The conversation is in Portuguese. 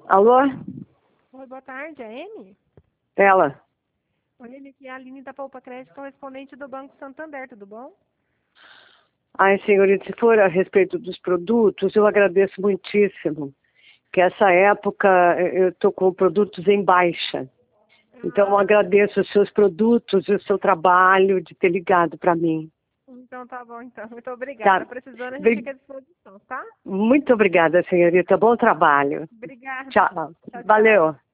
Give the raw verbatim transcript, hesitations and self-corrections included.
Alô? Oi, boa tarde, é Amy? Ela. Oi, Amy, aqui é a Aline da Poupa Crédito, correspondente do Banco Santander, tudo bom? Ai, senhorita, se for a respeito dos produtos, eu agradeço muitíssimo. Que essa época eu estou com produtos em baixa. Então eu Ah, agradeço os seus produtos e o seu trabalho de ter ligado para mim. então tá bom, então. Muito obrigada. Tá? Precisando, a gente Bem- fica à disposição, tá? Muito obrigada, senhorita. Bom trabalho. Obrigada. Tchau. Tchau, tchau. Valeu.